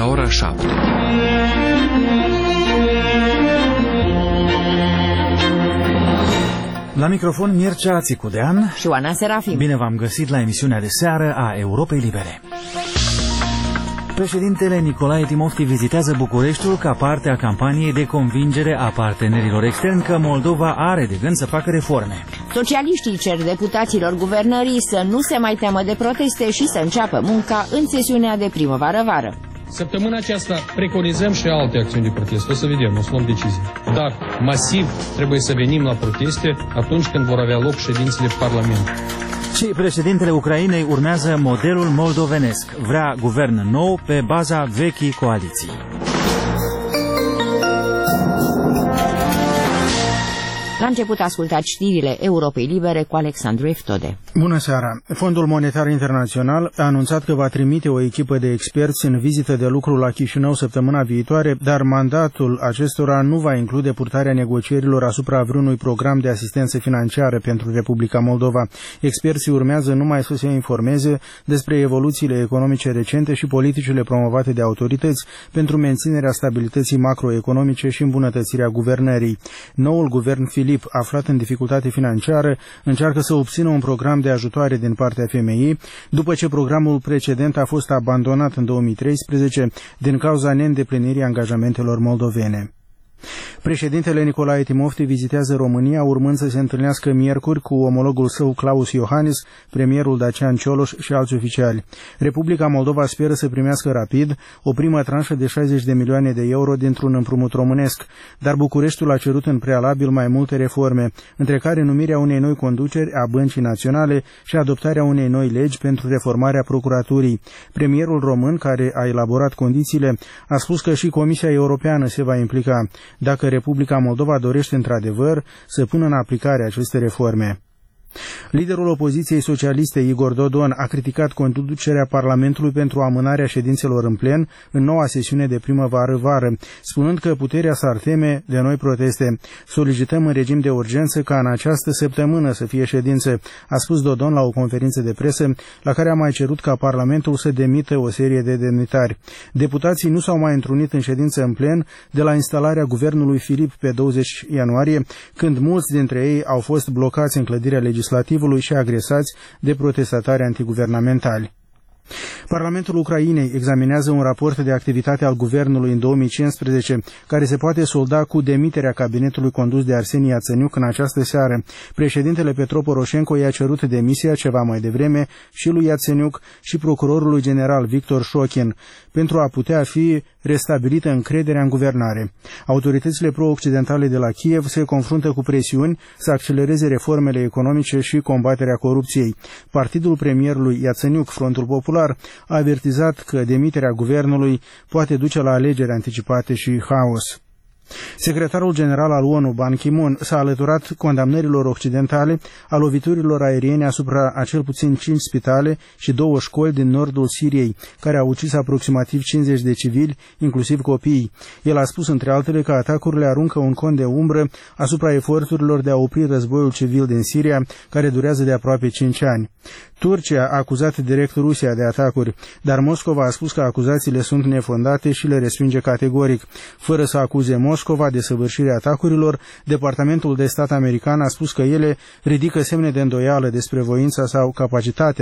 la ora 7. La microfon Mircea Țicudean și Oana Serafim. Bine v-am găsit la emisiunea de seară a Europei Libere. Președintele Nicolae Timofti vizitează Bucureștiul ca parte a campaniei de convingere a partenerilor externi că Moldova are de gând să facă reforme. Socialiștii cer deputaților guvernării să nu se mai teamă de proteste și să înceapă munca în sesiunea de primăvară-vară. Săptămâna aceasta preconizăm și alte acțiuni de protest. O să vedem, o să luăm decizii. Dar masiv trebuie să venim la proteste atunci când vor avea loc ședințele Parlamentului. Și președintele Ucrainei urmează modelul moldovenesc. Vrea guvern nou pe baza vechii coaliții. La început ascultați știrile Europei Libere cu Alexandru Eftode. Bună seara! Fondul Monetar Internațional a anunțat că va trimite o echipă de experți în vizită de lucru la Chișinău săptămâna viitoare, dar mandatul acestora nu va include purtarea negocierilor asupra vreunui program de asistență financiară pentru Republica Moldova. Experții urmează numai să se informeze despre evoluțiile economice recente și politicile promovate de autorități pentru menținerea stabilității macroeconomice și îmbunătățirea guvernării. Noul guvern Filip, aflat în dificultate financiară, încearcă să obțină un program de ajutoare din partea FMI, după ce programul precedent a fost abandonat în 2013 din cauza neîndeplinirii angajamentelor moldovene. Președintele Nicolae Timofti vizitează România, urmând să se întâlnească miercuri cu omologul său Klaus Iohannis, premierul Dacian Cioloș și alți oficiali. Republica Moldova speră să primească rapid o primă tranșă de 60 de milioane de euro dintr-un împrumut românesc, dar Bucureștiul a cerut în prealabil mai multe reforme, între care numirea unei noi conduceri a Băncii Naționale și adoptarea unei noi legi pentru reformarea procuraturii. Premierul român, care a elaborat condițiile, a spus că și Comisia Europeană se va implica dacă Republica Moldova dorește într-adevăr să pună în aplicare aceste reforme. Liderul opoziției socialiste Igor Dodon a criticat conducerea Parlamentului pentru amânarea ședințelor în plen în noua sesiune de primăvară-vară, spunând că puterea s-ar teme de noi proteste. Solicităm în regim de urgență ca în această săptămână să fie ședință, a spus Dodon la o conferință de presă, la care a mai cerut ca Parlamentul să demită o serie de demnitari. Deputații nu s-au mai întrunit în ședință în plen de la instalarea guvernului Filip pe 20 ianuarie, când mulți dintre ei au fost blocați în clădirea legislativului și agresați de protestatari antiguvernamentali. Parlamentul Ucrainei examinează un raport de activitate al guvernului în 2015, care se poate solda cu demiterea cabinetului condus de Arsenie Iațăniuc în această seară. Președintele Petro Poroșenko i-a cerut demisia ceva mai devreme și lui Iațăniuc și procurorului general Victor Șochin, pentru a putea fi restabilită încrederea în guvernare. Autoritățile pro-occidentale de la Kiev se confruntă cu presiuni să accelereze reformele economice și combaterea corupției. Partidul premierului Iațăniuc, Frontul Popular, a avertizat că demiterea guvernului poate duce la alegeri anticipate și haos. Secretarul general al ONU, Ban Ki-moon, s-a alăturat condamnărilor occidentale a loviturilor aeriene asupra a cel puțin 5 spitale și 2 școli din nordul Siriei, care au ucis aproximativ 50 de civili, inclusiv copii. El a spus, între altele, că atacurile aruncă un con de umbră asupra eforturilor de a opri războiul civil din Siria, care durează de aproape 5 ani. Turcia a acuzat direct Rusia de atacuri, dar Moscova a spus că acuzațiile sunt nefondate și le respinge categoric. Fără să acuze Moscova de săvârșirea atacurilor, Departamentul de Stat american a spus că ele ridică semne de îndoială despre voința sau capacitatea